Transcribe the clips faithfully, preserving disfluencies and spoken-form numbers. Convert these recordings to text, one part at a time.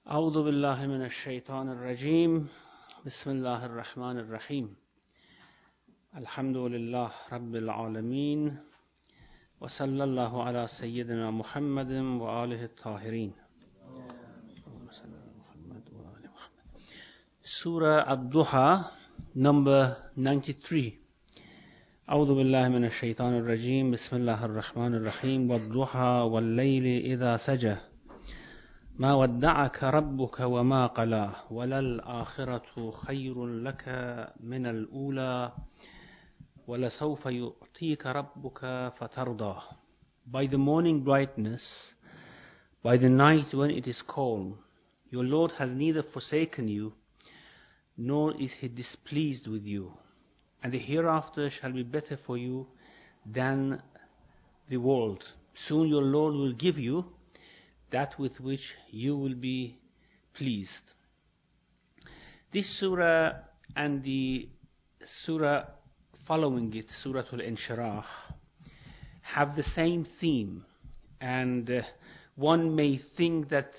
أعوذ بالله من الشيطان الرجيم بسم الله الرحمن الرحيم الحمد لله رب العالمين وصلى الله على سيدنا محمد وآله الطاهرين. Surah Ad-Duha, number ninety-three. أعوذ بالله من الشيطان الرجيم بسم الله الرحمن الرحيم والضحى والليل إذا سجى ما ودعك ربك وما قلى وللآخرة خير لك من الأولى ولسوف يعطيك ربك فترضى. By the morning brightness, by the night when it is calm, your Lord has neither forsaken you, nor is he displeased with you, and the hereafter shall be better for you than the world. Soon your Lord will give you that with which you will be pleased. This surah and the surah following it, Surah Al-Inshirah, have the same theme, and uh, one may think that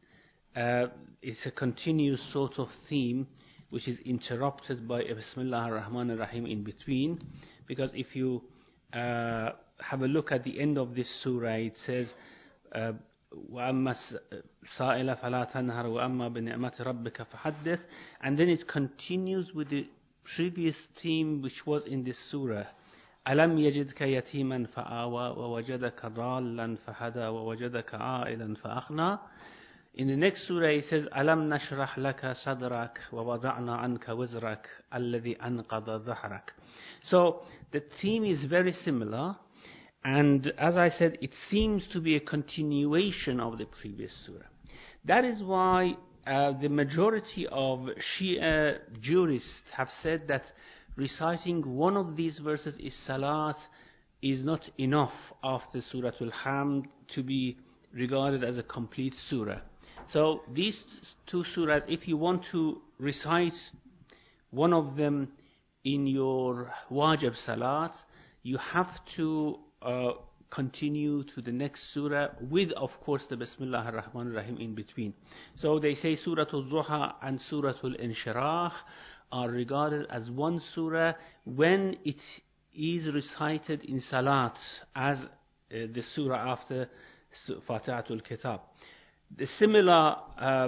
uh, it's a continuous sort of theme which is interrupted by a Bismillah ar-Rahman ar-Rahim in between, because if you uh, have a look at the end of this surah, it says uh, وَأَمَّا السَّائِلَ فَلَا تَنْهَرْ وَأَمَّا بِنِعْمَةِ رَبِّكَ فَحَدِّثْ, and then it continues with the previous theme which was in this surah. أَلَمْ يَجِدْكَ يَتِيمًا فَآوَى وَوَجَدَكَ ضَالًّا فَهَدَى وَوَجَدَكَ عَائِلًا فَأَغْنَى. In the next surah it says أَلَمْ نَشْرَحْ لَكَ صَدْرَكَ وَوَضَعْنَا عَنْكَ وِزْرَكَ الَّذِي أَنْقَضَ ظَهْرَكَ. So the theme is very similar, and as I said, it seems to be a continuation of the previous surah. That is why uh, the majority of Shia jurists have said that reciting one of these verses is salat is not enough after Surah Al-Hamd to be regarded as a complete surah. So these two surahs, if you want to recite one of them in your wajib salat, you have to uh, continue to the next surah with, of course, the Bismillah ar-Rahman ar-Rahim in between. So they say Surah Al-Duha and Surah Al-Inshirah are regarded as one surah when it is recited in salat as uh, the surah after Fatihatul Kitab. The similar uh,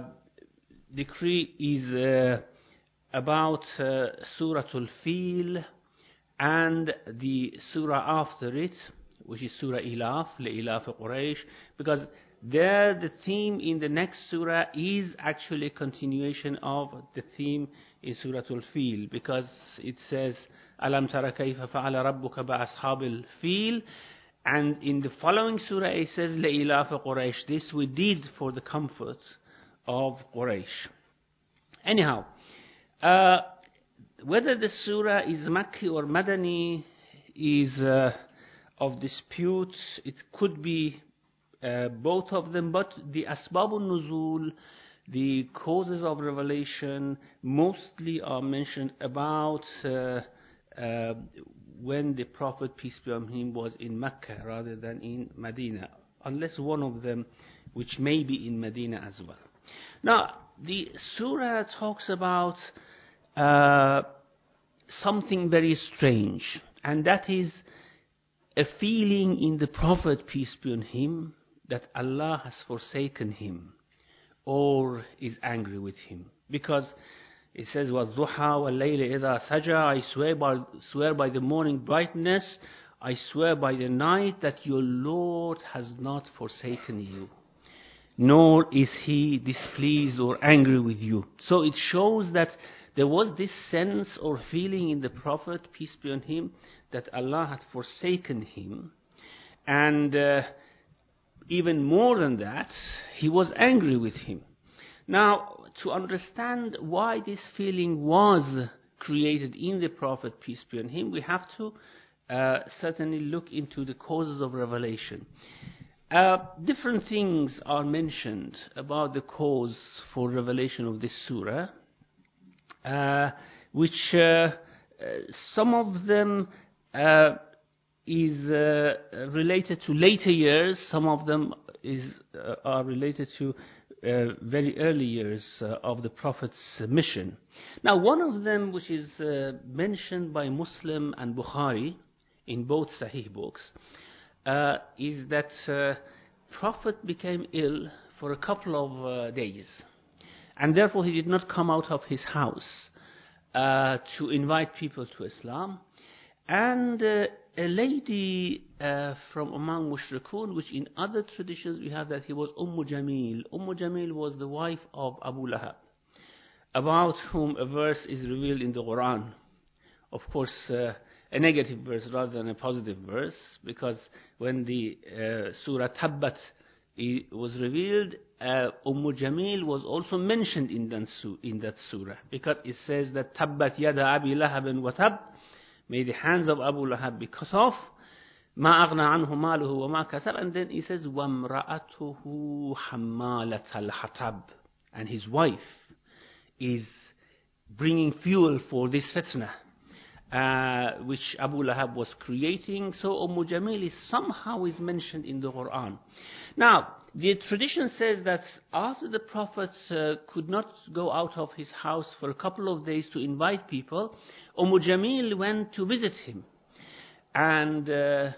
decree is uh, about uh, Surah Al-Fil and the surah after it, which is Surah Ilaf, Le'ilaf Quraysh, because there the theme in the next surah is actually a continuation of the theme in Surah Al-Fil, because it says Alam tara kayfa fa'ala rabbuka ba'ashabil fil, and in the following surah it says Le'ilaf Quraysh. This we did for the comfort of Quraysh. Anyhow, uh, whether the surah is Makki or Madani is uh, of dispute. It could be uh, both of them, but the Asbabun Nuzul, the causes of revelation, mostly are mentioned about uh, uh, when the Prophet, peace be on him, was in Mecca rather than in Medina, unless one of them which may be in Medina as well. Now, the surah talks about uh, something very strange, and that is a feeling in the Prophet, peace be on him, that Allah has forsaken him or is angry with him. Because it says, وَالضُّحَى وَاللَّيْلِ إِذَا سَجَى, I swear by, swear by the morning brightness, I swear by the night that your Lord has not forsaken you, nor is he displeased or angry with you. So it shows that there was this sense or feeling in the Prophet, peace be on him, that Allah had forsaken him, and uh, even more than that, he was angry with him. Now, to understand why this feeling was created in the Prophet, peace be on him, we have to uh, certainly look into the causes of revelation. Uh, different things are mentioned about the cause for revelation of this surah, uh, which uh, uh, some of them uh, is uh, related to later years, some of them is, uh, are related to uh, very early years uh, of the Prophet's mission. Now, one of them, which is uh, mentioned by Muslim and Bukhari in both Sahih books, uh, is that uh, Prophet became ill for a couple of uh, days, and therefore he did not come out of his house uh, to invite people to Islam. And uh, a lady uh, from among Mushrikun, which in other traditions we have that he was Umm Jamil. Umm Jamil was the wife of Abu Lahab, about whom a verse is revealed in the Quran. Of course, uh, a negative verse rather than a positive verse, because when the uh, Surah Tabbat was revealed, uh, Umm Jamil was also mentioned in that, in that surah, because it says that Tabbat yada abi lahabin wa tab, may the hands of Abu Lahab be cut off, ma aghna anhu maluhu wa ma kasab, and then it says wamra'atuhu hammalat al-hatab, and his wife is bringing fuel for this fitna, uh, which Abu Lahab was creating. So Umm Jamil is somehow is mentioned in the Quran. Now, the tradition says that after the Prophet uh, could not go out of his house for a couple of days to invite people, Umm Jamil went to visit him. And uh,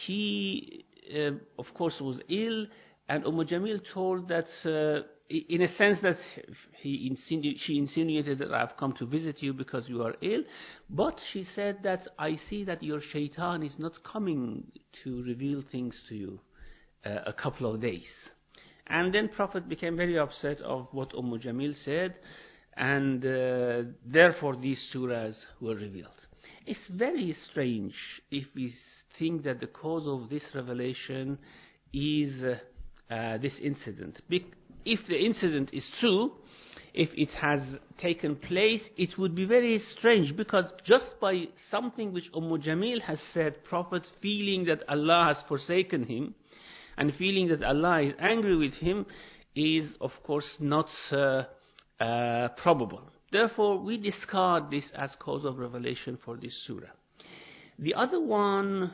he, uh, of course, was ill, and Umm Jamil told that, uh, in a sense that he insinu- she insinuated that I've come to visit you because you are ill, but she said that I see that your shaitan is not coming to reveal things to you uh, a couple of days. And then Prophet became very upset of what Umm Jamil said, and uh, therefore these surahs were revealed. It's very strange if we think that the cause of this revelation is uh, uh, this incident. Be- if the incident is true, if it has taken place, it would be very strange, because just by something which Umm Jamil has said, Prophet feeling that Allah has forsaken him and feeling that Allah is angry with him is, of course, not uh, uh, probable. Therefore, we discard this as cause of revelation for this surah. The other one,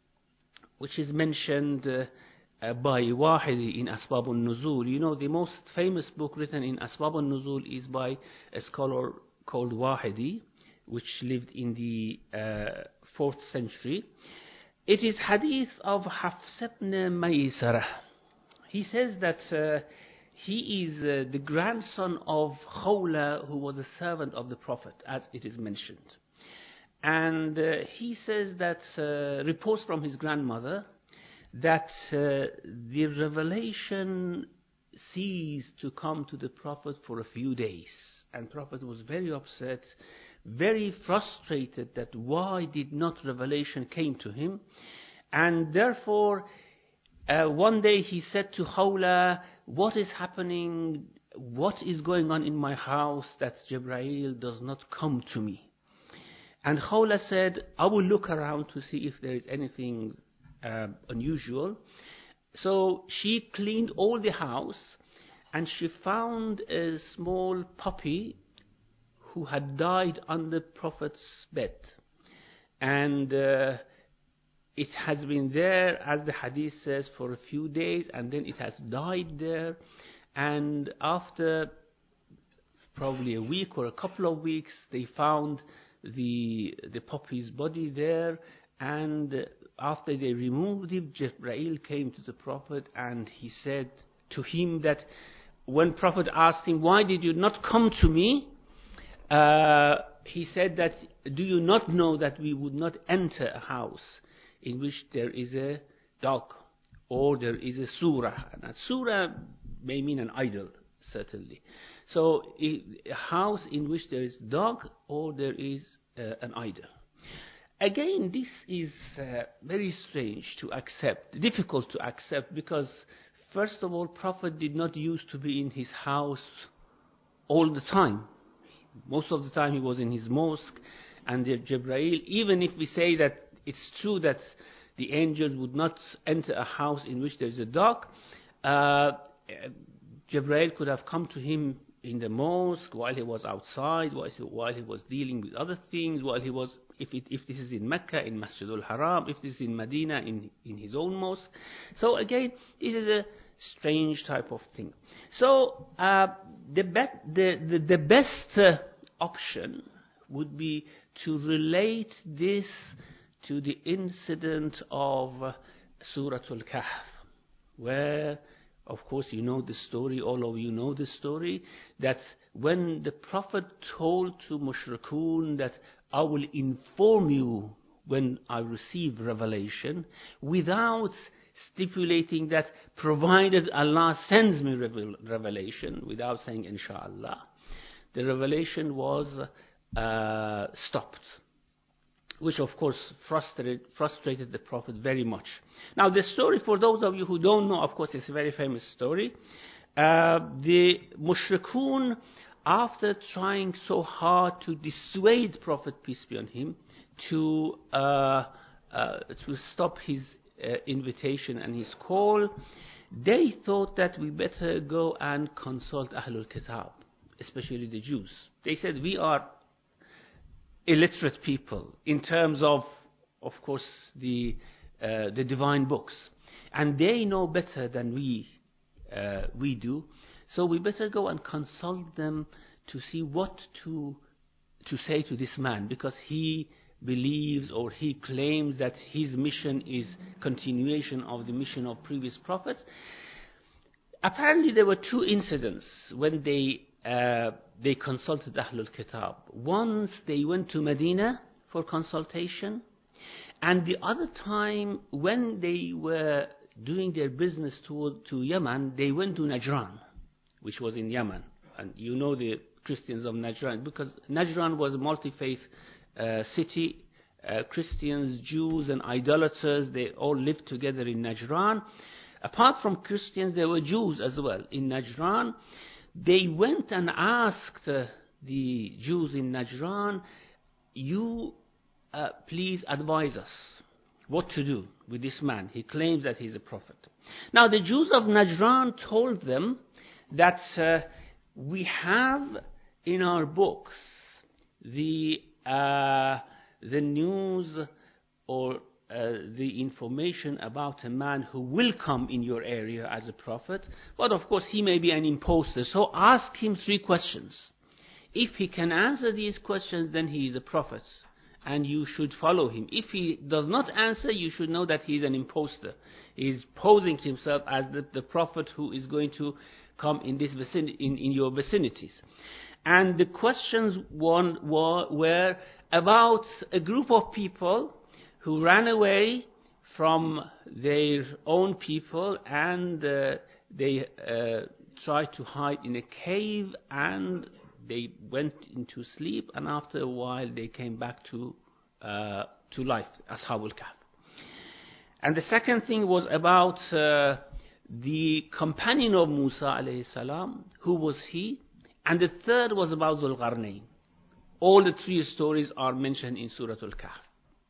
which is mentioned uh, uh, by Wahidi in Asbab al-Nuzul, you know, the most famous book written in Asbab al-Nuzul is by a scholar called Wahidi, which lived in the uh, fourth century. It is hadith of Hafs ibn Maysarah. He says that uh, he is uh, the grandson of Khawla, who was a servant of the Prophet, as it is mentioned. And uh, he says that, uh, reports from his grandmother, that uh, the revelation ceased to come to the Prophet for a few days. And Prophet was very upset, very frustrated that why did not revelation came to him. And therefore, uh, one day he said to Khawla, what is happening, what is going on in my house that Jibreel does not come to me? And Khawla said, I will look around to see if there is anything uh, unusual. So she cleaned all the house, and she found a small puppy who had died on the Prophet's bed. And uh, it has been there, as the hadith says, for a few days, and then it has died there. And after probably a week or a couple of weeks, they found the the puppy's body there, and after they removed it, Jibreel came to the Prophet, and he said to him that when Prophet asked him, why did you not come to me? Uh, he said that, do you not know that we would not enter a house in which there is a dog or there is a surah? And a surah may mean an idol, certainly. So a house in which there is dog or there is uh, an idol. Again, this is uh, very strange to accept, difficult to accept, because first of all, Prophet did not used to be in his house all the time. Most of the time he was in his mosque, and the Jibreel, even if we say that it's true that the angels would not enter a house in which there is a dog, uh, Jibreel could have come to him in the mosque while he was outside, while he, while he was dealing with other things, while he was, if, it, if this is in Mecca, in Masjid al-Haram, if this is in Medina, in, in his own mosque. So again, this is a strange type of thing. So uh, the, be- the, the, the best uh, option would be to relate this to the incident of uh, Surah Al-Kahf, where, of course, you know the story, all of you know the story, that when the Prophet told to Mushrikun that I will inform you when I receive revelation, without stipulating that provided Allah sends me revel- revelation, without saying inshallah, the revelation was uh, stopped, which of course frustrated, frustrated the Prophet very much. Now the story, for those of you who don't know, of course it's a very famous story. Uh, the Mushrikun, after trying so hard to dissuade Prophet, peace be on him, to, uh, uh, to stop his uh, invitation and his call, they thought that we better go and consult Ahlul Kitab, especially the Jews. They said, we are illiterate people in terms of, of course, the, uh, the divine books. And they know better than we, uh, we do. So we better go and consult them to see what to, to say to this man, because he believes or he claims that his mission is continuation of the mission of previous prophets. Apparently there were two incidents when they uh, they consulted Ahlul Kitab. Once they went to Medina for consultation, and the other time when they were doing their business to, to Yemen, they went to Najran, which was in Yemen. And you know the Christians of Najran, because Najran was a multi-faith uh, city. Uh, Christians, Jews, and idolaters, they all lived together in Najran. Apart from Christians, there were Jews as well in Najran. They went and asked uh, the Jews in Najran, you uh, please advise us what to do with this man. He claims that he's a prophet. Now the Jews of Najran told them that uh, we have in our books the, uh, the news or Uh, the information about a man who will come in your area as a prophet, but of course he may be an impostor. So ask him three questions. If he can answer these questions, then he is a prophet, and you should follow him. If he does not answer, you should know that he is an impostor. He is posing himself as the, the prophet who is going to come in this vicin- in, in your vicinities. And the questions one were, were about a group of people who ran away from their own people, and uh, they uh, tried to hide in a cave, and they went into sleep, and after a while they came back to uh, to life, Ashab al-Kahf. And the second thing was about uh, the companion of Musa alayhi salam, who was he, and the third was about Dhul Qarnayn. All the three stories are mentioned in Surah Al-Kahf.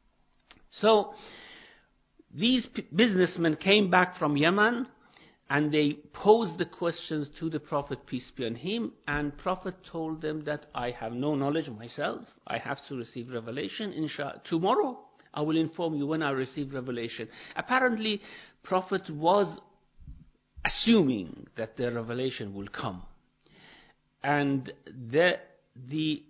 So these p- businessmen came back from Yemen, and they posed the questions to the Prophet, peace be on him, and Prophet told them that I have no knowledge myself. I have to receive revelation. Inshallah, tomorrow I will inform you when I receive revelation. Apparently, Prophet was assuming that the revelation will come. And the, the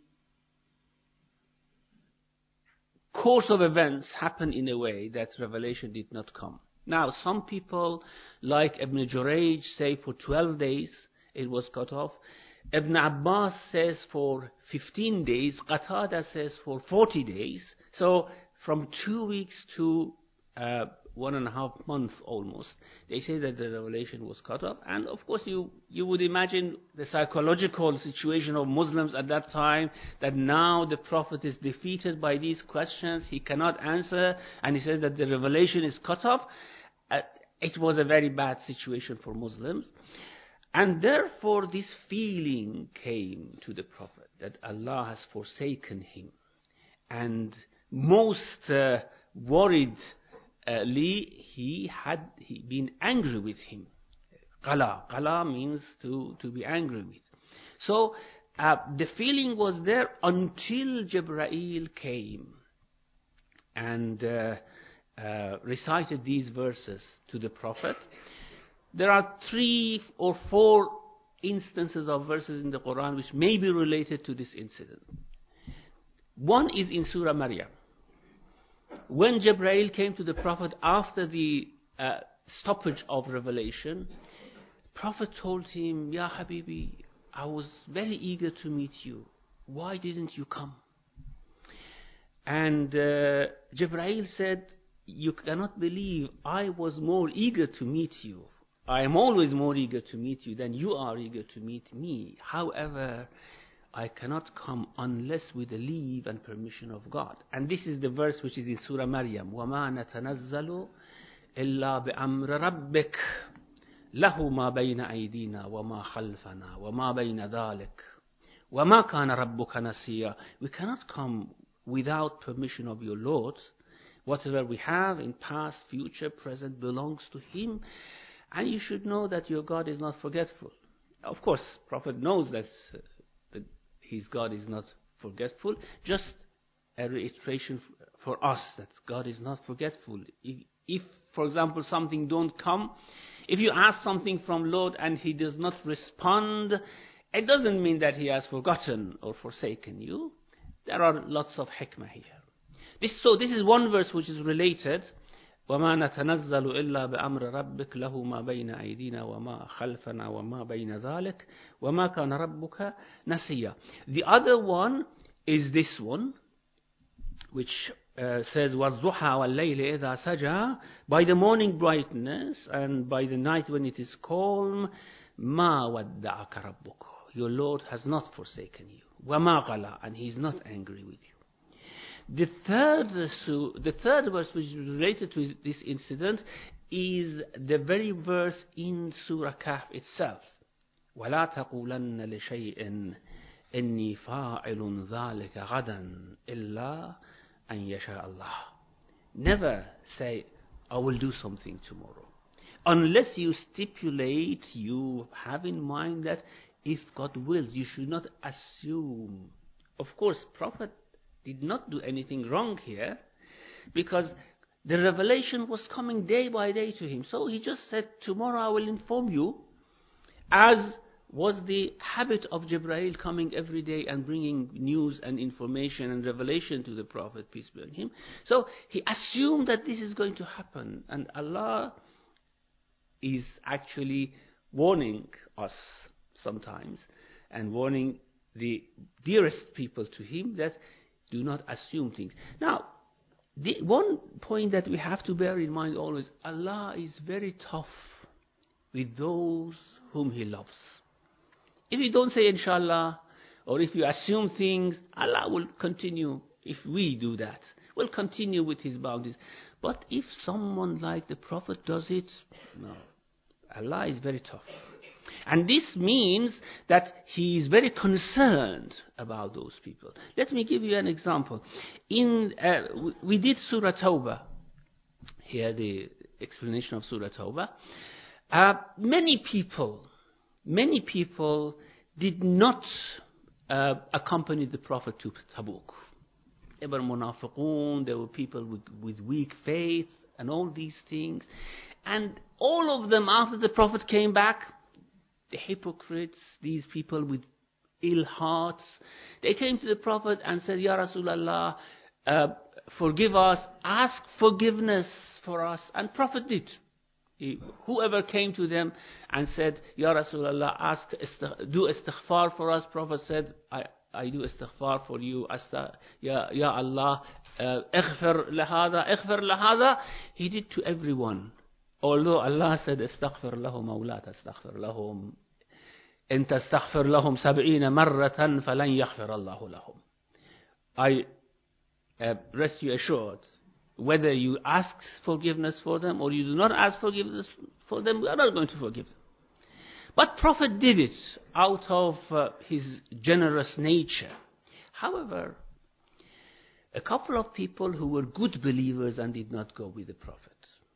course of events happened in a way that revelation did not come. Now, some people, like Ibn Jurayj, say for twelve days it was cut off. Ibn Abbas says for fifteen days. Qatada says for forty days. So from two weeks to uh, one and a half months almost, they say that the revelation was cut off. And of course you, you would imagine the psychological situation of Muslims at that time, that now the Prophet is defeated by these questions, he cannot answer, and he says that the revelation is cut off. Uh, it was a very bad situation for Muslims. And therefore this feeling came to the Prophet that Allah has forsaken him. And most uh, worried Uh, Lee, he had he been angry with him. Qala. Qala means to, to be angry with. So uh, the feeling was there until Jibreel came and uh, uh, recited these verses to the Prophet. there are three or four instances of verses in the Quran which may be related to this incident. One is in Surah Maryam. When Jibreel came to the Prophet after the uh, stoppage of revelation, Prophet told him, Ya Habibi, I was very eager to meet you. Why didn't you come? And uh, Jibreel said, you cannot believe I was more eager to meet you. I am always more eager to meet you than you are eager to meet me. However, I cannot come unless with the leave and permission of God. And this is the verse which is in Surah Maryam. وَمَا نَتَنَزَّلُ إِلَّا بِأَمْرِ رَبِّكَ لَهُ مَا بَيْنَ أَيْدِينَا وَمَا خَلْفَنَا وَمَا بَيْنَ ذَلِكَ وَمَا كَانَ رَبُّكَ نَسِيًّا. We cannot come without permission of your Lord. Whatever we have in past, future, present belongs to Him. And you should know that your God is not forgetful. Of course, Prophet knows that, uh, that his God is not forgetful. Just a reiteration for us that God is not forgetful. If, if, for example, something don't come, if you ask something from Lord and He does not respond, it doesn't mean that He has forgotten or forsaken you. There are lots of hikmah here. This, so this is one verse which is related. وَمَا نَتَنَزَّلُ إِلَّا بِأَمْرِ رَبِّكَ لَهُ مَا بَيْنَ أَيْدِينَا وَمَا خَلْفَنَا وَمَا بَيْنَ ذَلِكَ وَمَا كَانَ رَبُّكَ نَسِيًّا. The other one is this one, which uh, says وَالضُّحَى وَاللَّيْلِ إِذَا سَجَى. By the morning brightness and by the night when it is calm, مَا وَدَّعَكَ رَبُّكَ. Your Lord has not forsaken you. وَمَا غَلَى. And He is not angry with you. The third, the third verse which is related to this incident is the very verse in Surah Kahf itself. وَلَا تَقُولَنَّ لِشَيْءٍ إِنِّي فَاعِلٌ ذَلِكَ غَدًا إِلَّا أَنْ يَشَاءَ اللَّهُ. Never say, I will do something tomorrow. Unless you stipulate, you have in mind that if God wills, you should not assume. Of course, Prophet did not do anything wrong here, because the revelation was coming day by day to him. So he just said, tomorrow I will inform you, as was the habit of Jibreel coming every day and bringing news and information and revelation to the Prophet, peace be on him. So he assumed that this is going to happen, and Allah is actually warning us sometimes and warning the dearest people to Him that do not assume things. Now, the one point that we have to bear in mind always, Allah is very tough with those whom He loves. If you don't say inshallah, or if you assume things, Allah will continue, if we do that, will continue with His bounties. But if someone like the Prophet does it, no. Allah is very tough. And this means that He is very concerned about those people. Let me give you an example. In uh, we did Surah Tawbah. Here the explanation of Surah Tawbah. Uh, many people, many people did not uh, accompany the Prophet to Tabuk. They were munafiqun, there were people with, with weak faith and all these things. And all of them, after the Prophet came back, the hypocrites, these people with ill hearts, they came to the Prophet and said, Ya Rasulallah, uh, forgive us, ask forgiveness for us. And Prophet did. He, whoever came to them and said, Ya Rasulallah, ask, do istighfar for us, Prophet said, I, I do istighfar for you, Asta, Ya, Ya Allah, اغفر لهذا, اغفر لهذا. He did to everyone. Although Allah said, استغفر لهم أو لا تستغفر لهم إن تستغفر لهم سبعين مرة فلن يغفر الله لهم. I uh, rest you assured, whether you ask forgiveness for them or you do not ask forgiveness for them, we are not going to forgive them. But Prophet did it out of uh, his generous nature. However, a couple of people who were good believers and did not go with the Prophet,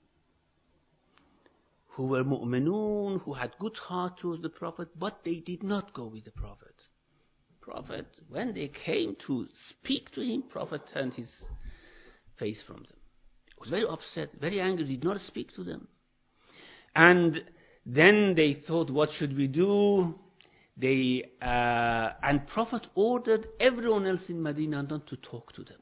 who were mu'minun, who had good heart towards the Prophet, but they did not go with the Prophet. Prophet, when they came to speak to him, Prophet turned his face from them. He was very upset, very angry, did not speak to them. And then they thought, what should we do? They uh, and Prophet ordered everyone else in Medina not to talk to them.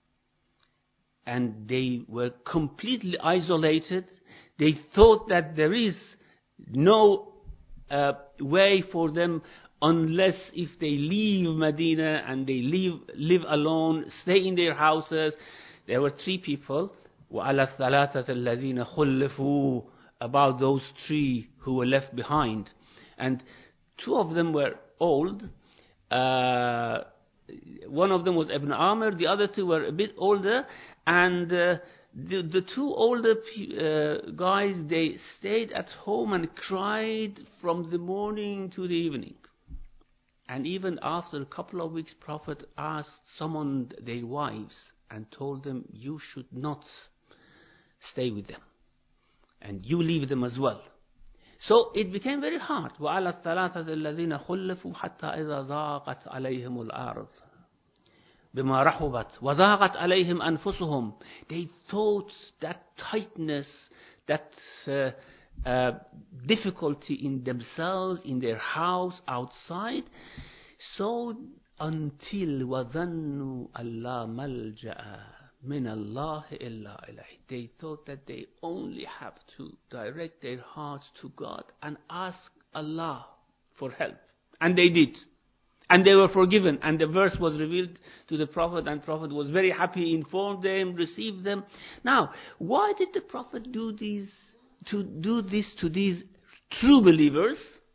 And they were completely isolated. They thought that there is no uh, way for them unless if they leave Medina and they leave, live alone, stay in their houses. There were three people, وَعَلَى الثَّلَاثَةِ الَّذِينَ خُلِّفُوا, about those three who were left behind. And two of them were old. Uh, one of them was Ibn Amr, the other two were a bit older. And uh, the, the two older uh, guys, they stayed at home and cried from the morning to the evening. And even after a couple of weeks, Prophet asked, summoned their wives and told them, you should not stay with them. And you leave them as well. So it became very hard. وَعَلَى الثَّلَاثَةِ الَّذِينَ خُلِّفُوا حَتَّى إِذَا ضَاقَتْ عَلَيْهِمُ الْأَرْضُ بِمَا رَحُبَتْ وَضَاقَتْ عَلَيْهِمْ أَنفُسُهُم. They thought that tightness, that uh, uh, difficulty in themselves, in their house, outside. So until وَظَنُّوا أَلَّا مَلْجَأَ مِنَ اللَّهِ إِلَّا إِلَيْهِ. They thought that they only have to direct their hearts to God and ask Allah for help. And they did. And they were forgiven. And the verse was revealed to the Prophet, and Prophet was very happy, informed them, received them. Now, why did the Prophet do these, to do this to these true believers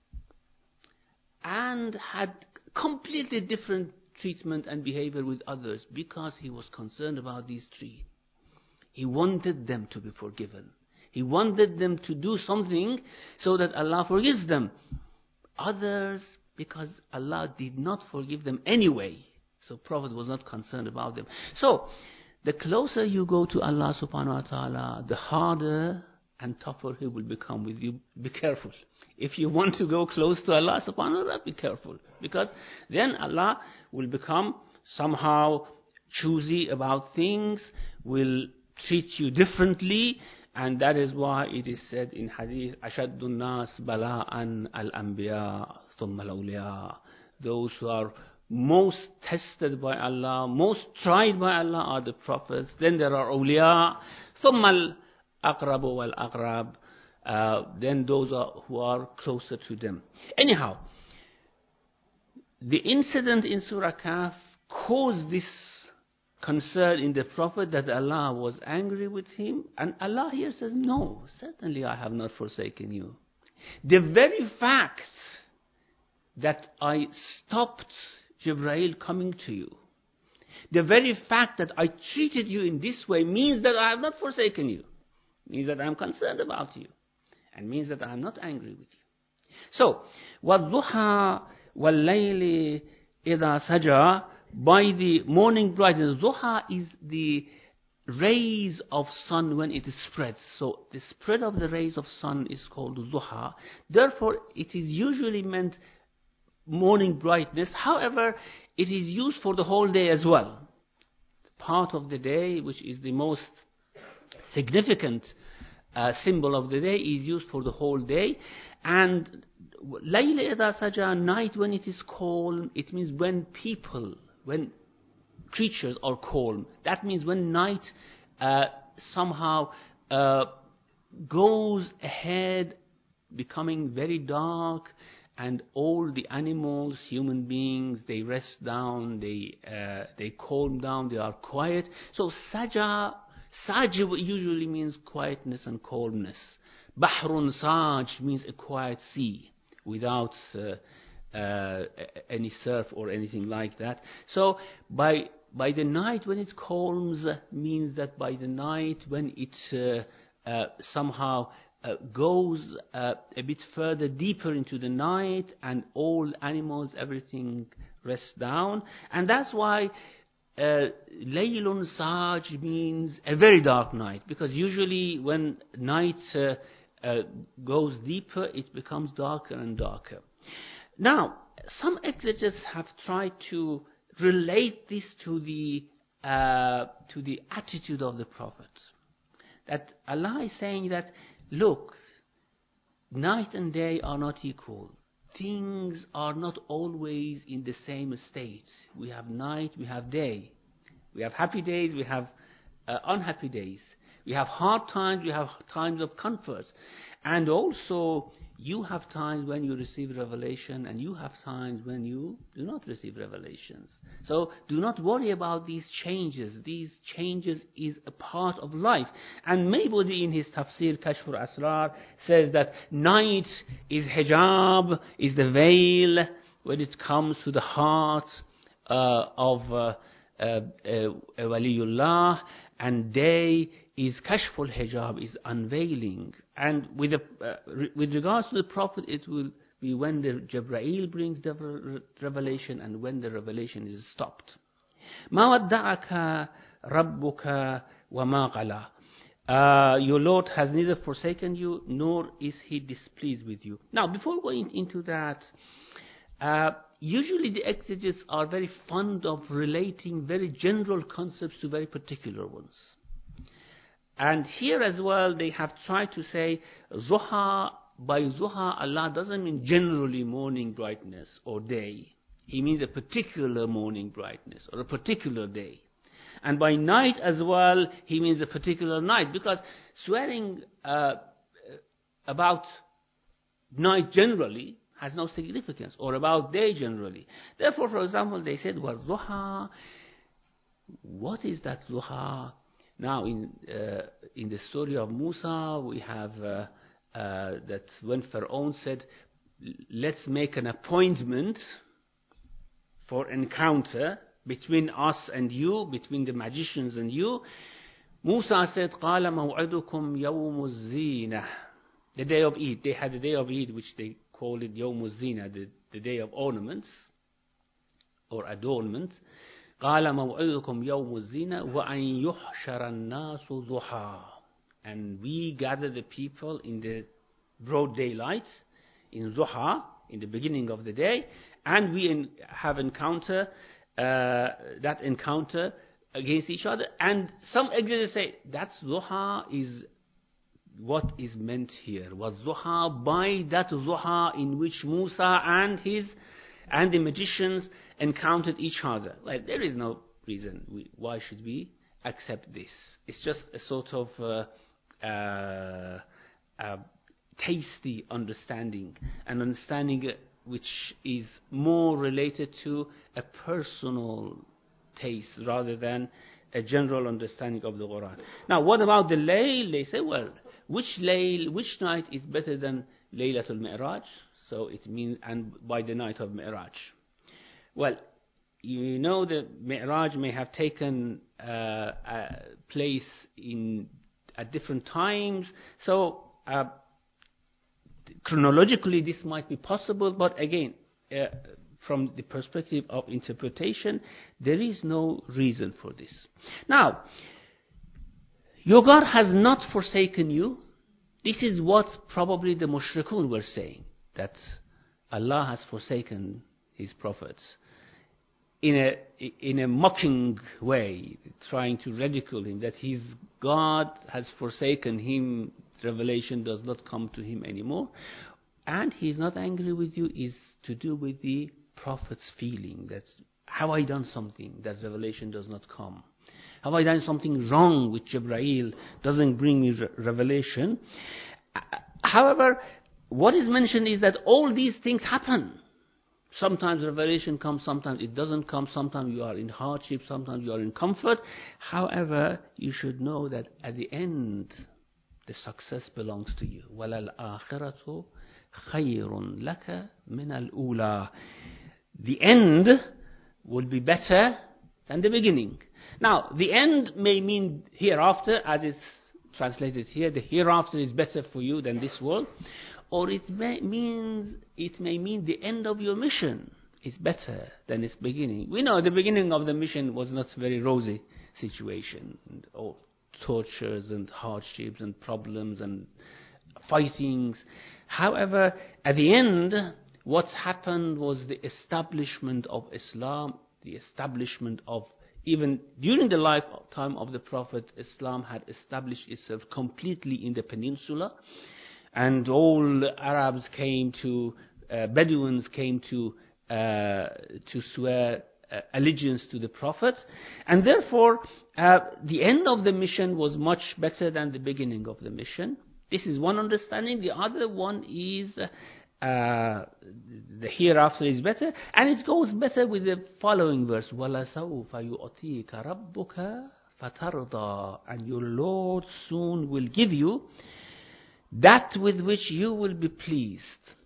and had completely different treatment and behavior with others? Because he was concerned about these three. He wanted them to be forgiven. He wanted them to do something so that Allah forgives them. Others, because Allah did not forgive them anyway. So Prophet was not concerned about them. So, the closer you go to Allah subhanahu wa ta'ala, the harder and tougher He will become with you. Be careful. If you want to go close to Allah subhanahu wa ta'ala, be careful. Because then Allah will become somehow choosy about things, will treat you differently, and that is why it is said in Hadith, أَشَدُّ النَّاسِ بَلَاءً الْأَنْبِيَاءُ ثُمَّ الْأَوْلِيَاءُ. Those who are most tested by Allah, most tried by Allah are the prophets. Then there are awliya, ثُمَّ الْأَقْرَبُ وَالْأَقْرَبُ. Uh, then those are, who are closer to them. Anyhow, the incident in Surah Kahf caused this concern in the Prophet that Allah was angry with him. And Allah here says, no, certainly I have not forsaken you. The very fact that I stopped Jibreel coming to you, the very fact that I treated you in this way means that I have not forsaken you. Means that I am concerned about you. And means that I am not angry with you. So, وَالضُّحَى وَاللَّيْلِ إِذَا سَجَى, by the morning brightness. Zuha is the rays of sun when it spreads. So the spread of the rays of sun is called Zuha. Therefore, it is usually meant morning brightness. However, it is used for the whole day as well. Part of the day, which is the most significant uh, symbol of the day, is used for the whole day. And Layla Idha Saja, night when it is calm, it means when people, when creatures are calm. That means when night uh, somehow uh, goes ahead, becoming very dark, and all the animals, human beings, they rest down, they uh, they calm down, they are quiet. So Saja, Saj usually means quietness and calmness. Bahrun Saj means a quiet sea without uh, uh, any surf or anything like that. So by by the night when it calms means that by the night when it uh, uh, somehow uh, goes uh, a bit further deeper into the night, and all animals, everything rests down. And that's why uh, Laylun Saj means a very dark night, because usually when night uh, uh, goes deeper, it becomes darker and darker. Now, some exegetes have tried to relate this to the uh, to the attitude of the Prophet. That Allah is saying that, look, night and day are not equal. Things are not always in the same state. We have night, we have day. We have happy days, we have uh, unhappy days. We have hard times, we have times of comfort. And also, you have times when you receive revelation, and you have times when you do not receive revelations. So do not worry about these changes. These changes is a part of life. And Maybudi in his tafsir, Kashf al-Asrar, says that night is hijab, is the veil when it comes to the heart uh, of uh, uh, uh, Waliullah, and day is kashful hijab, is unveiling. And with, the, uh, re- with regards to the Prophet, it will be when the Jibreel brings the re- revelation and when the revelation is stopped. مَا وَدَّعَكَ رَبُّكَ وَمَا قَلَى. Your Lord has neither forsaken you, nor is He displeased with you. Now, before going into that, uh, usually the exegetes are very fond of relating very general concepts to very particular ones. And here as well, they have tried to say, Zuha, by Zuha, Allah doesn't mean generally morning brightness or day. He means a particular morning brightness or a particular day. And by night as well, He means a particular night. Because swearing uh, about night generally has no significance, or about day generally. Therefore, for example, they said, well, Zuha, what is that Zuha? Now, in uh, in the story of Musa, we have uh, uh, that when Pharaoh said, let's make an appointment for encounter between us and you, between the magicians and you, Musa said, قَالَ مَوْعِدُكُمْ يَوْمُ الزِّينَةِ. The day of Eid. They had the day of Eid, which they called it يوم الزينة, the, the day of ornaments or adornment. قال موعدكم يوم الزينة وأن يحشر الناس ضحى. And we gather the people in the broad daylight, in Zuha, in the beginning of the day, and we in, have encounter, uh, that encounter against each other. And some exegetes say that Zuha is what is meant here. Was Zuha, by that Zuha in which Musa and his and the magicians encountered each other. Like, there is no reason we, why should we accept this. It's just a sort of uh, uh, uh, tasty understanding, an understanding which is more related to a personal taste rather than a general understanding of the Quran. Now, what about the Layl? They say, well, which Layl, which night is better than Laylatul Mi'raj? So it means, and by the night of Mi'raj. Well, you know the Mi'raj may have taken uh, a place in at different times. So uh, chronologically this might be possible, but again, uh, from the perspective of interpretation, there is no reason for this. Now, your God has not forsaken you. This is what probably the mushrikun were saying, that Allah has forsaken His prophets in a in a mocking way, trying to ridicule him, that his God has forsaken him, revelation does not come to him anymore, and He's not angry with you, is to do with the prophet's feeling that, have I done something that revelation does not come? Have I done something wrong with Jibreel, doesn't bring me re- revelation? However, what is mentioned is that all these things happen. Sometimes revelation comes, sometimes it doesn't come, sometimes you are in hardship, sometimes you are in comfort. However, you should know that at the end, the success belongs to you. وَلَلْآخِرَةُ خَيْرٌ لَكَ مِنَ الْأُولَى. The end will be better than the beginning. Now, the end may mean hereafter, as it's translated here, the hereafter is better for you than this world, or it may mean it may mean the end of your mission is better than its beginning. We know the beginning of the mission was not a very rosy situation, and all tortures and hardships and problems and fightings. However, at the end, what happened was the establishment of Islam, the establishment of, even during the lifetime of the Prophet, Islam had established itself completely in the peninsula. and all Arabs came to, uh, Bedouins came to, uh, to swear uh, allegiance to the Prophet. And therefore, uh, the end of the mission was much better than the beginning of the mission. This is one understanding. The other one is uh, the hereafter is better, and it goes better with the following verse: وَلَسَوْفَ يُؤْتِيكَ رَبُّكَ فَتَرْضَى, and your Lord soon will give you that with which you will be pleased.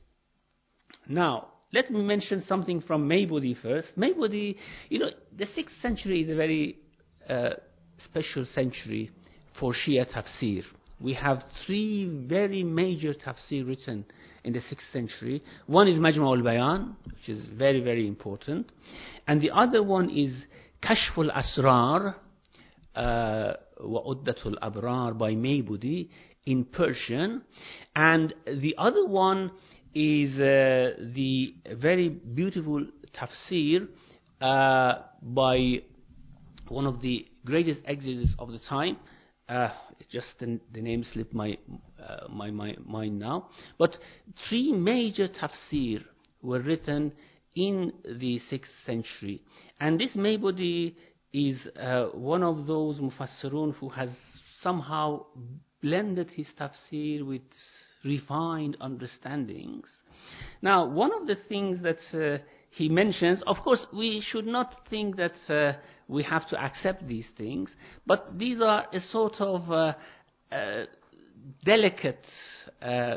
Now, let me mention something from Maybudi first. Maybudi, you know, the sixth century is a very uh, special century for Shia tafsir. We have three very major tafsir written in the sixth century. One is Majma' al-Bayan, which is very, very important. And the other one is Kashf al-Asrar uh, wa Uddatul Abrar by Maybudi in Persian. And the other one is uh, the very beautiful tafsir uh, by one of the greatest exegetes of the time. Uh, just the, the name slipped my, uh, my, my mind now. But three major tafsir were written in the sixth century. And this Maybudi is uh, one of those mufassirun who has somehow blended his tafsir with refined understandings. Now, one of the things that uh, he mentions, of course, we should not think that uh, we have to accept these things, but these are a sort of uh, uh, delicate uh,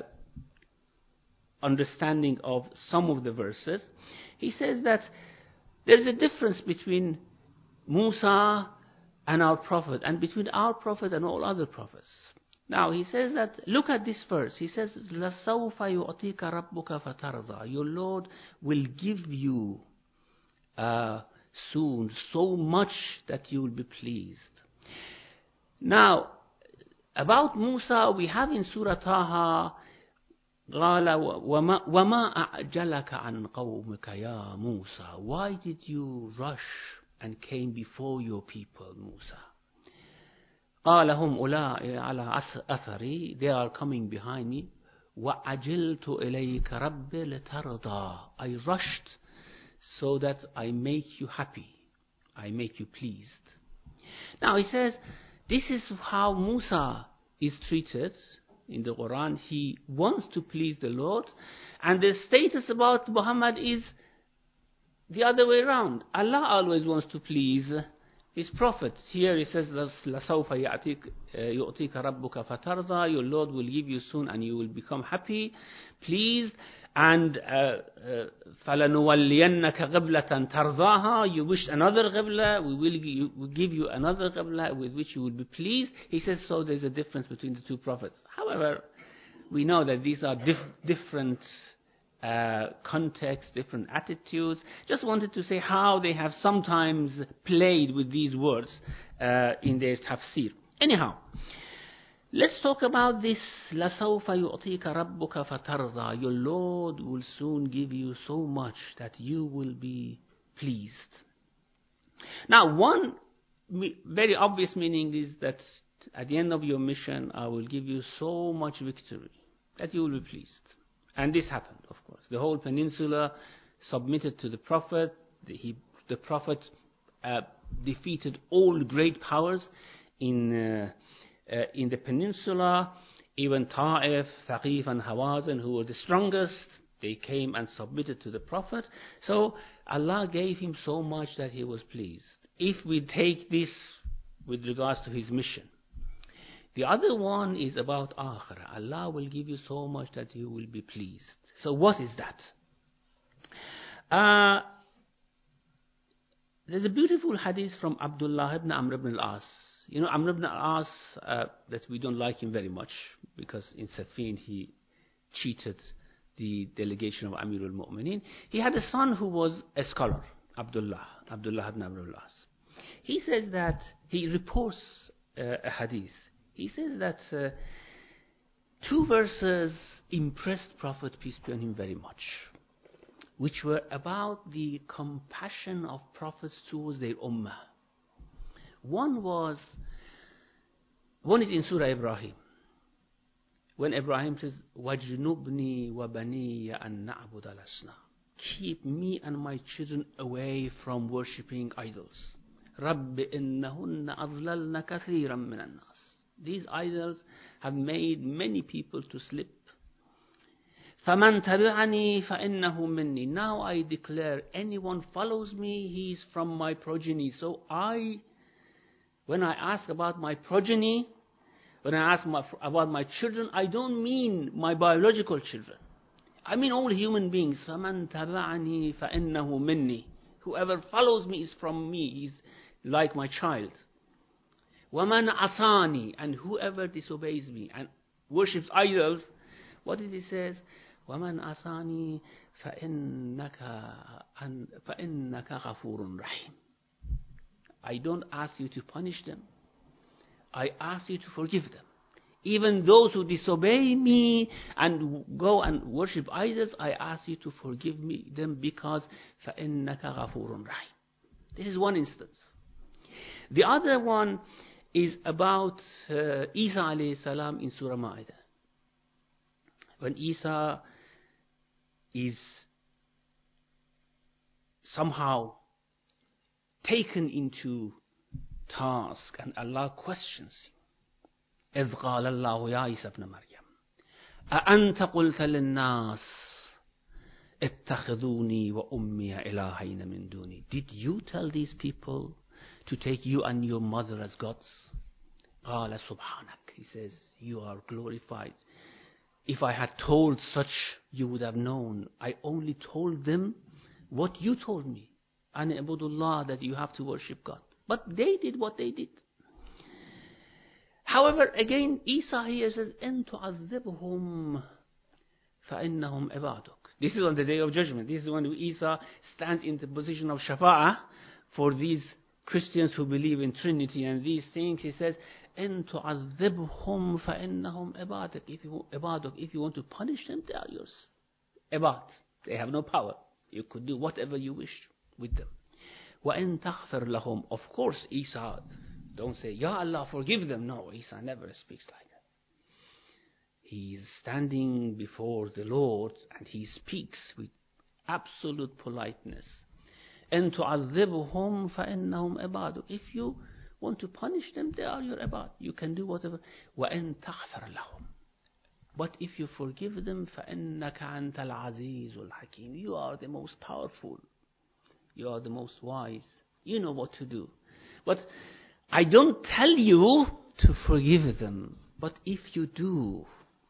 understanding of some of the verses. He says that there's a difference between Musa and our prophet, and between our prophet and all other prophets. Now, he says that, look at this verse. He says, لَسَوْفَ يُعْطِيكَ رَبُّكَ فَتَرْضَى. Your Lord will give you uh, soon so much that you will be pleased. Now, about Musa, we have in Surah Taha, قَالَ وَمَا, وَمَا أَعْجَلَكَ عَنْ قَوْمِكَ يَا مُوسَى. Why did you rush and came before your people, Musa? قال هم أولئك على أثري, they are coming behind me. وعجلت إليك رب لترضى. I rushed so that I make you happy, I make you pleased. Now he says, this is how Musa is treated in the Quran. He wants to please the Lord, and the status about Muhammad is the other way around. Allah always wants to please His prophet. Here he says, لَسَوْفَ يُؤْتِيكَ رَبُّكَ فَتَرْضَى. Your Lord will give you soon and you will become happy, pleased. And فَلَنُوَلِّيَنَّكَ قِبْلَةً تَرْضَاهَا. You wished another qibla, we will we'll give you another qibla with which you will be pleased. He says, so there's a difference between the two prophets. However, we know that these are dif- different Uh, context, different attitudes. Just wanted to say how they have sometimes played with these words uh, in their tafsir. Anyhow, let's talk about this. لَسَوْفَ يُعْطِيكَ رَبُّكَ فَتَرْضَى. Your Lord will soon give you so much that you will be pleased. Now, one me- very obvious meaning is that at the end of your mission, I will give you so much victory that you will be pleased. And this happened, of course. The whole peninsula submitted to the Prophet. The, he, the Prophet uh, defeated all great powers in, uh, uh, in the peninsula. Even Ta'if, Thaqif and Hawazin, who were the strongest, they came and submitted to the Prophet. So Allah gave him so much that he was pleased. If we take this with regards to his mission. The other one is about Akhirah. Allah will give you so much that you will be pleased. So what is that? Uh, there's a beautiful hadith from Abdullah ibn Amr ibn al-As. You know, Amr ibn al-As, uh, that we don't like him very much, because in Safin he cheated the delegation of Amir al-Mu'mineen. He had a son who was a scholar, Abdullah, Abdullah ibn Amr al-As. He says that, he reports uh, a hadith. He says that uh, two verses impressed Prophet, peace be on him, very much, which were about the compassion of prophets towards their ummah. One was, one is in Surah Ibrahim. when Ibrahim says, وَجْنُبْنِي وَبَنِيَّ أَن نَعْبُدَ الْأَصْنَامَ, keep me and my children away from worshipping idols. رَبِّ إِنَّهُنَّ أَضْلَلْنَ كَثِيرًا مِنَ النَّاسِ. These idols have made many people to slip. فَمَنْ تَبِعَنِي فَإِنَّهُ مِنِّي. Now I declare, anyone follows me, he is from my progeny. So I, when I ask about my progeny, when I ask my, about my children, I don't mean my biological children. I mean all human beings. فَمَنْ تَبَعَنِي فَإِنَّهُ مِنِّي. Whoever follows me is from me. He's like my child. وَمَنْ عَصَانِي. And whoever disobeys me and worships idols, what did he say? وَمَنْ عَصَانِي فَإِنَّكَ فَإِنَّكَ غَفُورٌ رَحِيمٌ. I don't ask you to punish them. I ask you to forgive them. Even those who disobey me and go and worship idols, I ask you to forgive me them because فَإِنَّكَ غَفُورٌ رَحِيمٌ. This is one instance. The other one is about uh, Isa alayhi salam in Surah Ma'idah. When Isa is somehow taken into task and Allah questions him. إذ قال الله يا عيسى ابن مريم أأنت قلت للناس اتخذوني وأمي إلهين من دوني. Did you tell these people to take you and your mother as gods? قال سبحانك. He says, you are glorified. If I had told such, you would have known. I only told them what you told me. أن اعبدوا الله, that you have to worship God. But they did what they did. However, again, Isa here says, إن تعذبهم فإنهم عبادك. This is on the day of judgment. This is when Isa stands in the position of shafa'ah for these Christians who believe in Trinity and these things. He says, إن تعذبهم فإنهم عبادك. If you, عبادك, if you want to punish them, they are yours. Ibad. They have no power. You could do whatever you wish with them. وَإِن تَغْفِرْ لَهُمْ. Of course, Isa, don't say, Ya Allah, forgive them. No, Isa never speaks like that. He is standing before the Lord and he speaks with absolute politeness. إِن تُعَذِّبْهُمْ فَإِنَّهُمْ عِبَادُكَ. If you want to punish them, they are your ibad. You can do whatever. وَإِن تَغْفِرْ لَهُمْ. But if you forgive them, فَإِنَّكَ أَنْتَ الْعَزِيزُ الْحَكِيمُ. You are the most powerful. You are the most wise. You know what to do. But I don't tell you to forgive them. But if you do,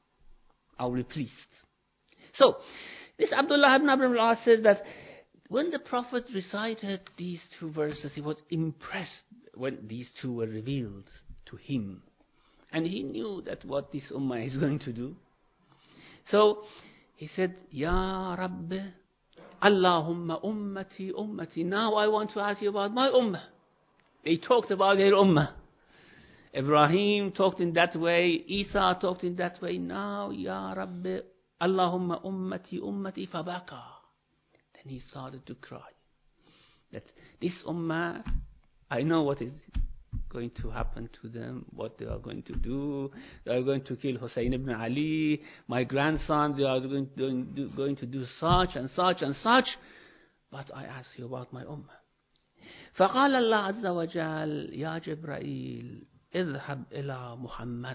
I will be pleased. So, this Abdullah ibn Amr ibn al-As says that when the Prophet recited these two verses, he was impressed when these two were revealed to him. And he knew that what this ummah is going to do. So, he said, Ya Rabbi, Allahumma ummati ummati. Now I want to ask you about my ummah. They talked about their ummah. Ibrahim talked in that way. Isa talked in that way. Now, Ya Rabbi, Allahumma ummati ummati fabaka. Then he started to cry. That this ummah, I know what is going to happen to them, what they are going to do. They are going to kill Hussein ibn Ali, my grandson. They are going to do, going to do such and such and such. But I ask you about my ummah. فقال الله عز وجل يا جبرائيل اذهب إلى محمد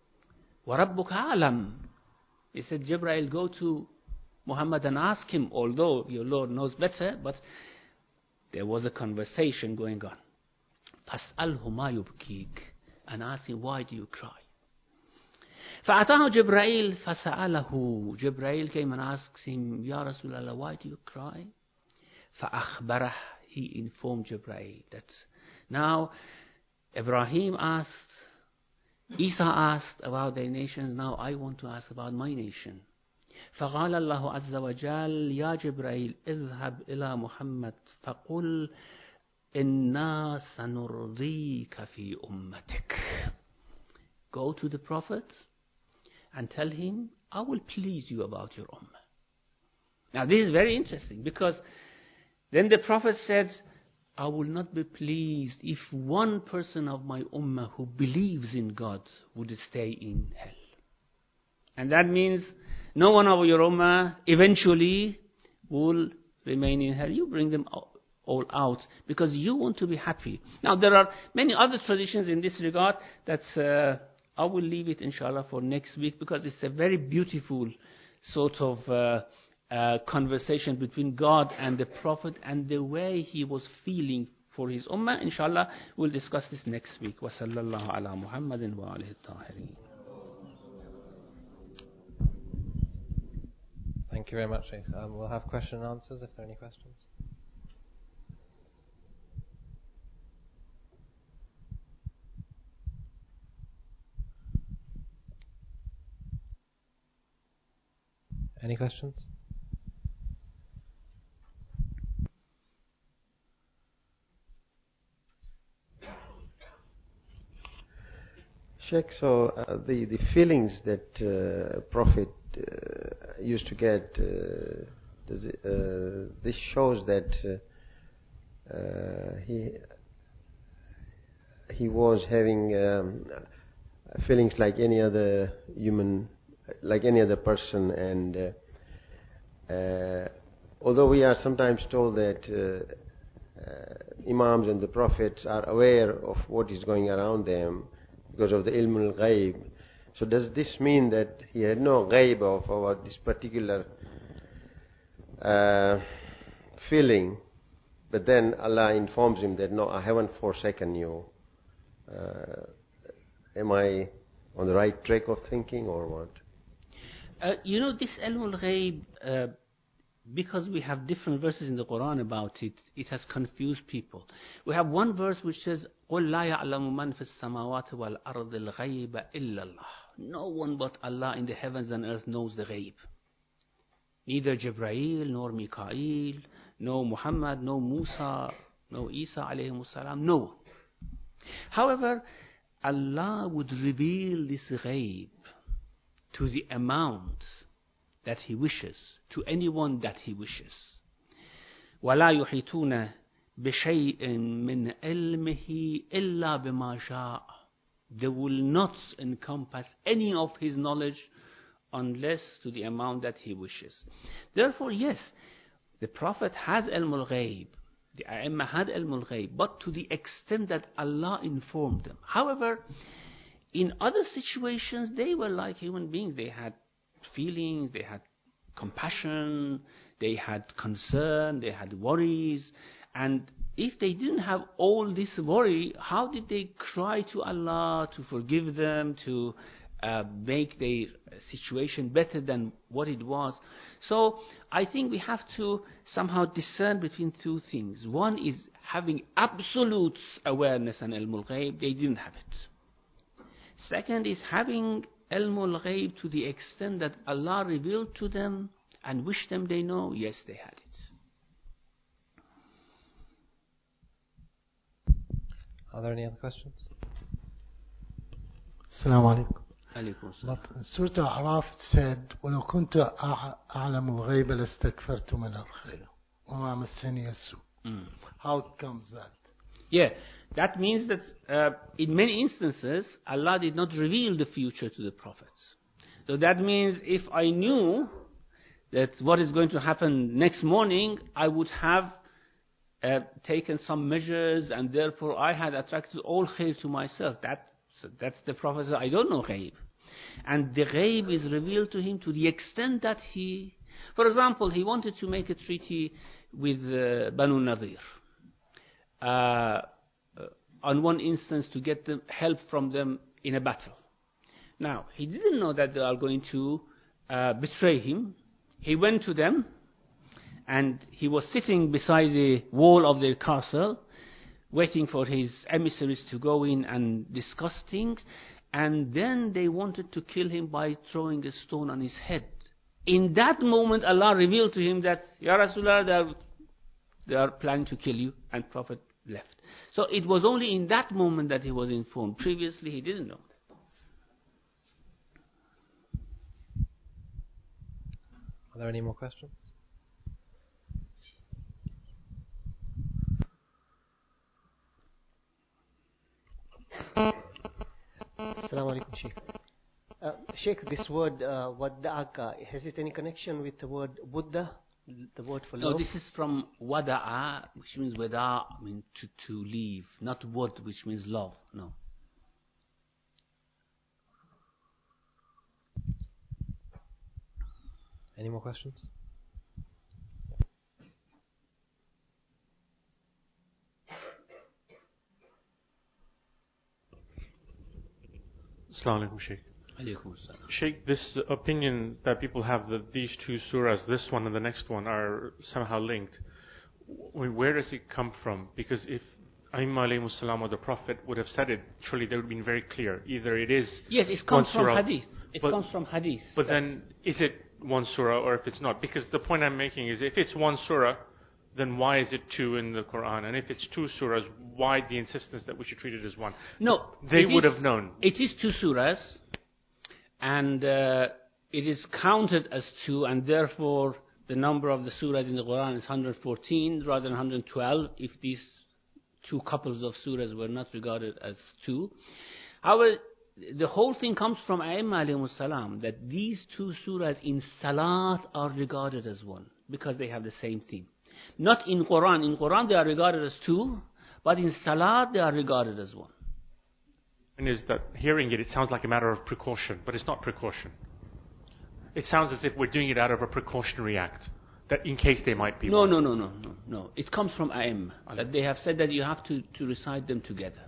وربك أعلم. He said, Jibreel, go to Muhammad and ask him, although your Lord knows better, but there was a conversation going on. فَاسْأَلْهُ مَا يُبْكِيكَ. And ask him, why do you cry? فَأَتَاهُ جِبْرَائِيل فَسَأَلَهُ. Jibreel came and asked him, Ya Rasulallah, why do you cry? فَأَخْبَرَهُ. He informed Jibreel that now Ibrahim asked, Isa asked about their nations, now I want to ask about my nation. فقال الله عز وجل يا جبرائيل اذهب إلى محمد فقل إنا سنرضيك في أمتك. Go to the Prophet and tell him, I will please you about your ummah. Now this is very interesting, because then the Prophet said, I will not be pleased if one person of my ummah who believes in God would stay in hell. And that means no one of your ummah eventually will remain in hell. You bring them all out because you want to be happy. Now, there are many other traditions in this regard that uh, I will leave it, inshallah, for next week because it's a very beautiful sort of uh, uh, conversation between God and the Prophet and the way he was feeling for his ummah. Inshallah, we'll discuss this next week. Wa sallallahu ala Muhammadin wa alihi tahirin. Thank you very much, Sheikh. Um, we'll have question and answers if there are any questions. Any questions? Sheikh, so uh, the, the feelings that uh, Prophet uh, used to get, uh, does it, uh, this shows that uh, uh, he he was having um, feelings like any other human, like any other person, and uh, uh, although we are sometimes told that uh, uh, Imams and the Prophets are aware of what is going around them because of the ilm al-ghaib, so does this mean that he had no ghaib of about this particular uh, feeling, but then Allah informs him that no, I haven't forsaken you? Uh, am I on the right track of thinking or what? Uh, you know, this ilm al-ghaib, uh, because we have different verses in the Quran about it, it has confused people. We have one verse which says, قُلْ لَا يَعْلَمُ مَنْ فِي السَّمَاوَاتِ وَالْأَرْضِ الْغَيْبَ إِلَّا اللَّهِ. No one but Allah in the heavens and earth knows the ghaib. Neither Jibreel, nor Mikael, no Muhammad, no Musa, no Isa alayhi salam, no one. However, Allah would reveal this ghaib to the amount that He wishes, to anyone that He wishes. وَلَا يُحِيطُونَ بِشَيْءٍ مِّنْ عِلْمِهِ إِلَّا بِمَا شَاءَ. They will not encompass any of His knowledge unless to the amount that He wishes. Therefore, yes, the Prophet has ilm al-ghaib, the A'imma had ilm al-ghaib, but to the extent that Allah informed them. However, in other situations, they were like human beings. They had feelings, they had compassion, they had concern, they had worries. And if they didn't have all this worry, how did they cry to Allah to forgive them, to uh, make their situation better than what it was? So I think we have to somehow discern between two things. One is having absolute awareness and ilm al-ghaib. They didn't have it. Second is having ilm al-ghaib to the extent that Allah revealed to them and wished them they know. Yes, they had it. Are there any other questions? Assalamu alaikum. Alaykum But salam. Surah Al-A'raf said, وَلَوْ كُنْتَ أَعْلَمُ الْغَيْبَ لَاسْتَكْثَرْتُ مِنَ الْخَيْرِ وَمَا مَسَّنِيَ السُّوءُ. How comes that? Yeah, that means that uh, in many instances, Allah did not reveal the future to the prophets. So that means if I knew that what is going to happen next morning, I would have uh, taken some measures, and therefore I had attracted all khair to myself. That, so that's the Prophet said, I don't know ghaib. And the ghaib is revealed to him to the extent that he, for example, he wanted to make a treaty with uh, Banu Nadir. Uh, on one instance to get them help from them in a battle. Now, he didn't know that they are going to uh, betray him. He went to them, and he was sitting beside the wall of their castle, waiting for his emissaries to go in and discuss things, and then they wanted to kill him by throwing a stone on his head. In that moment, Allah revealed to him that, Ya Rasulullah, they are, they are planning to kill you, and Prophet left. So it was only in that moment that he was informed. Previously, he didn't know that. Are there any more questions? Assalamu alaikum, Sheikh. Uh, Uh, Sheikh, this word uh, wadda'aka, has it any connection with the word Buddha, the word for No, love? this is from wada'a, which means wada, I mean to, to leave, not wad, which means love. No. Any more questions? Assalamu alaikum, Sheikh. Alaykum assalam. Sheikh, this opinion that people have that these two surahs, this one and the next one, are somehow linked, w- where does it come from? Because if Aimma alayhimus salam or the Prophet would have said it, surely they would have been very clear. Either it is Yes, it comes one from surah, hadith. It but, comes from hadith. But That's- then, is it one surah or if it's not? Because the point I'm making is, if it's one surah, then why is it two in the Quran? And if it's two surahs, why the insistence that we should treat it as one? No, They it would is- have known. It is two surahs, and uh, it is counted as two, and therefore the number of the surahs in the Quran is one hundred fourteen rather than one hundred twelve if these two couples of surahs were not regarded as two. However, the whole thing comes from Aimma alayhimus salam, that these two surahs in Salat are regarded as one, because they have the same theme. Not in Quran. In Quran they are regarded as two, but in Salat they are regarded as one. And is that hearing it, it sounds like a matter of precaution, but it's not precaution. It sounds as if we're doing it out of a precautionary act, that in case they might be No, one. no, no, no, no, no. It comes from Aim, that they have said that you have to, to recite them together.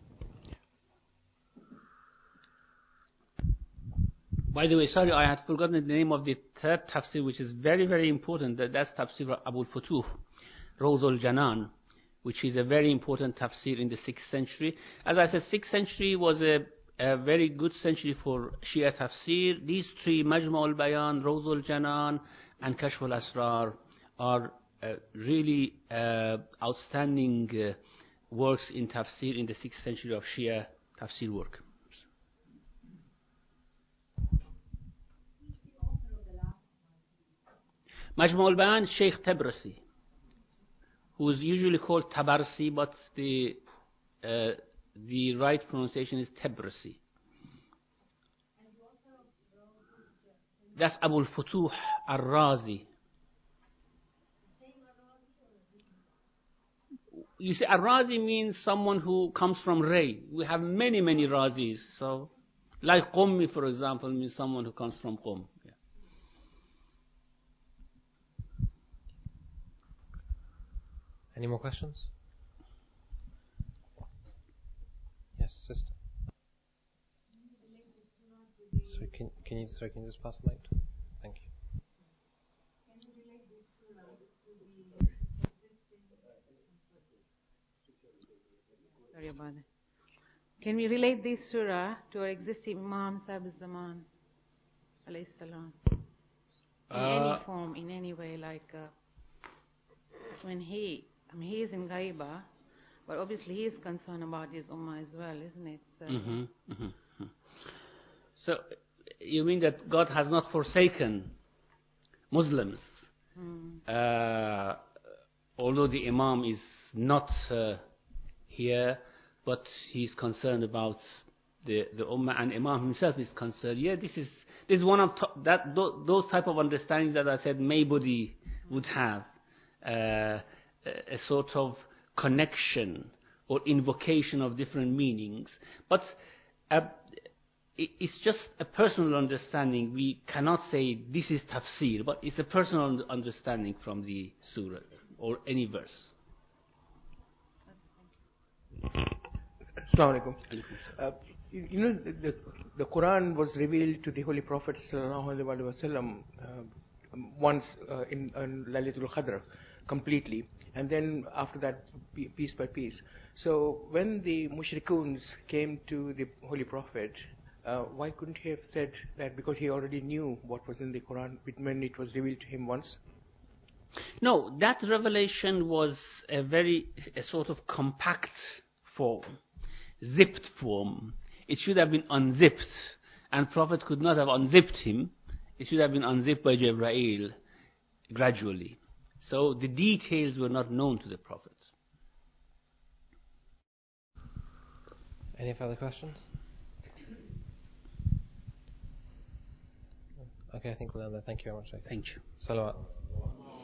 By the way, sorry, I had forgotten the name of the third tafsir, which is very, very important. That, that's tafsir Abu al-Futuh, Rawz al-Janan, which is a very important tafsir in the sixth century. As I said, sixth century was a, a very good century for Shia tafsir. These three, Majma al-Bayan, Rawz al-Janan, and Kashf al-Asrar, are uh, really uh, outstanding uh, works in tafsir in the sixth century of Shia tafsir work. Majma al-Bayan, Sheikh Tabrasi, who is usually called Tabarsi, but the uh, the right pronunciation is Tabrasi. That's Abu al-Futuh al-Razi. You see, al-Razi means someone who comes from Ray. We have many, many Razis. So, like Qummi, for example, means someone who comes from Qum. Yeah. Any more questions? Yes, sister. So can can you sorry, can you just pass the mic? Thank you. Sorry about that. Can we relate this surah to our existing Imam Sahib Zaman, alayhi salam? In Uh, any form, in any way, like uh, when he, I mean, he is in Ghaiba, but obviously he is concerned about his Ummah as well, isn't it? So, mm-hmm, mm-hmm. So, you mean that God has not forsaken Muslims, mm. uh, although the Imam is not uh, here, but he's concerned about the the Ummah, and Imam himself is concerned. Yeah, this is this is one of to, that th- those type of understandings that I said Maybody would have, uh, a, a sort of connection or invocation of different meanings, but uh, it, it's just a personal understanding. We cannot say this is tafsir, but it's a personal understanding from the surah or any verse. Assalamu alaikum. Uh, you, you know, the, the, the Quran was revealed to the Holy Prophet sallallahu alaihi wasallam uh, once uh, in, in Laylatul Qadr completely, and then after that piece by piece. So when the mushrikuns came to the Holy Prophet, uh, why couldn't he have said that because he already knew what was in the Quran when it was revealed to him once? No, that revelation was a very a sort of compact form, zipped form. It should have been unzipped, and Prophet could not have unzipped him. It should have been unzipped by Jibreel gradually. So the details were not known to the Prophet. Any further questions? Okay, I think we'll end there. Thank you very much. Shaykh. Thank you. Salawat.